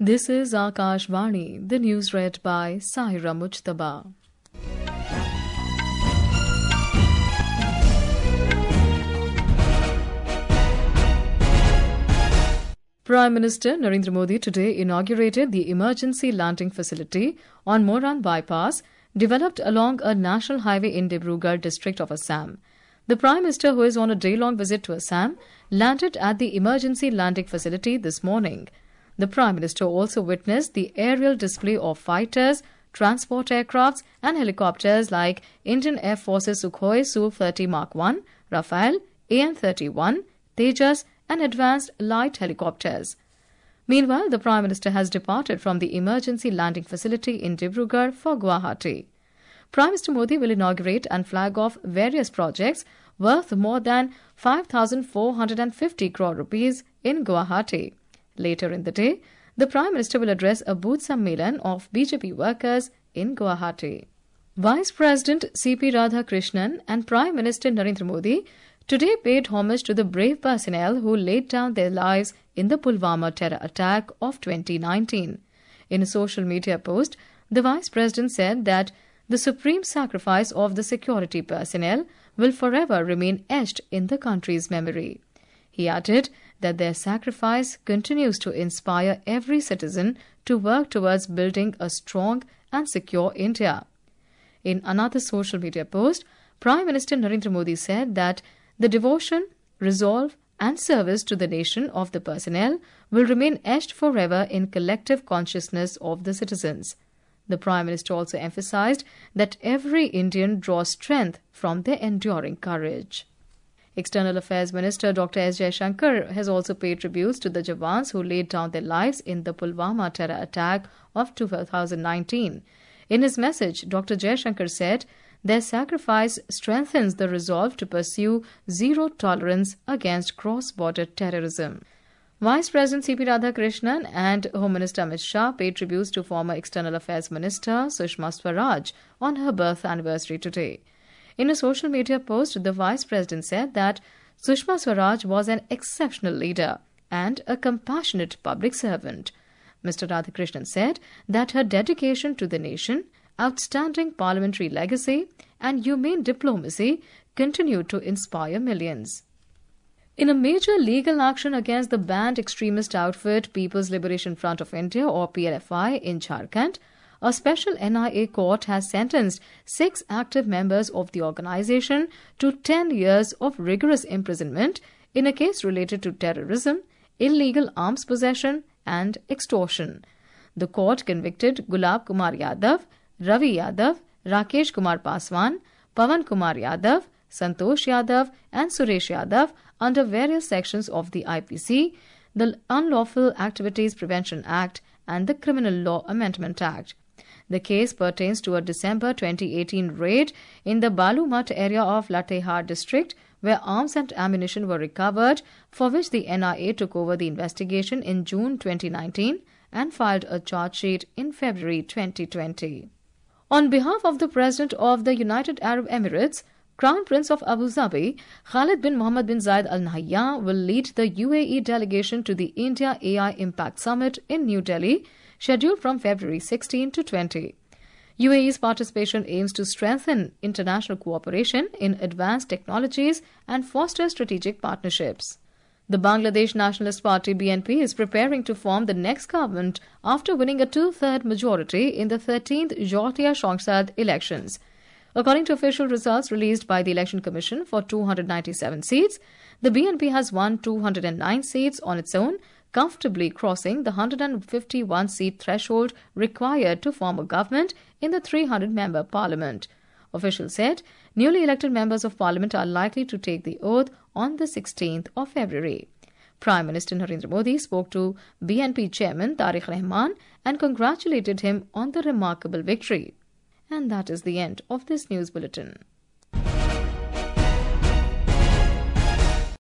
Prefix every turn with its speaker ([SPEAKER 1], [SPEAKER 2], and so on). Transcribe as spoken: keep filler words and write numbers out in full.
[SPEAKER 1] This is Akashvani, the news read by Saira Mujtaba. Prime Minister Narendra Modi today inaugurated the emergency landing facility on Moran Bypass, developed along a national highway in Dibrugarh district of Assam. The Prime Minister, who is on a day-long visit to Assam, landed at the emergency landing facility this morning. The Prime Minister also witnessed the aerial display of fighters, transport aircrafts and helicopters like Indian Air Force's Sukhoi Su thirty Mark one, Rafale, A N thirty-one, Tejas and advanced light helicopters. Meanwhile, the Prime Minister has departed from the emergency landing facility in Dibrugarh for Guwahati. Prime Minister Modi will inaugurate and flag off various projects worth more than five thousand four hundred fifty crore rupees in Guwahati. Later in the day, the Prime Minister will address a booth sammelan of B J P workers in Guwahati. Vice President C P Radhakrishnan and Prime Minister Narendra Modi today paid homage to the brave personnel who laid down their lives in the Pulwama terror attack of twenty nineteen. In a social media post, the Vice President said that the supreme sacrifice of the security personnel will forever remain etched in the country's memory. He added that their sacrifice continues to inspire every citizen to work towards building a strong and secure India. In another social media post, Prime Minister Narendra Modi said that the devotion, resolve and service to the nation of the personnel will remain etched forever in collective consciousness of the citizens. The Prime Minister also emphasized that every Indian draws strength from their enduring courage. External Affairs Minister Doctor S Jaishankar has also paid tributes to the Jawans who laid down their lives in the Pulwama terror attack of two thousand nineteen. In his message, Doctor Jaishankar said, their sacrifice strengthens the resolve to pursue zero tolerance against cross-border terrorism. Vice President C P Radhakrishnan and Home Minister Amit Shah paid tributes to former External Affairs Minister Sushma Swaraj on her birth anniversary today. In a social media post, the Vice President said that Sushma Swaraj was an exceptional leader and a compassionate public servant. Mister Radhakrishnan said that her dedication to the nation, outstanding parliamentary legacy and humane diplomacy continued to inspire millions. In a major legal action against the banned extremist outfit People's Liberation Front of India or P L F I in Jharkhand, a special N I A court has sentenced six active members of the organization to ten years of rigorous imprisonment in a case related to terrorism, illegal arms possession and extortion. The court convicted Gulab Kumar Yadav, Ravi Yadav, Rakesh Kumar Paswan, Pawan Kumar Yadav, Santosh Yadav and Suresh Yadav under various sections of the I P C, the Unlawful Activities Prevention Act and the Criminal Law Amendment Act. The case pertains to a December twenty eighteen raid in the Balumat area of Latehar district where arms and ammunition were recovered, for which the N I A took over the investigation in June twenty nineteen and filed a charge sheet in February twenty twenty. On behalf of the President of the United Arab Emirates, Crown Prince of Abu Dhabi, Khalid bin Mohammed bin Zayed Al Nahyan will lead the U A E delegation to the India A I Impact Summit in New Delhi, scheduled from February sixteenth to twentieth. U A E's participation aims to strengthen international cooperation in advanced technologies and foster strategic partnerships. The Bangladesh Nationalist Party B N P is preparing to form the next government after winning a two-third majority in the thirteenth Jatiya Sangsad elections. According to official results released by the Election Commission for two hundred ninety-seven seats, the B N P has won two hundred nine seats on its own, comfortably crossing the one hundred fifty-one seat threshold required to form a government in the three hundred member parliament. Officials said newly elected members of parliament are likely to take the oath on the sixteenth of February. Prime Minister Narendra Modi spoke to B N P chairman Tariq Rahman and congratulated him on the remarkable victory. And that is the end of this news bulletin.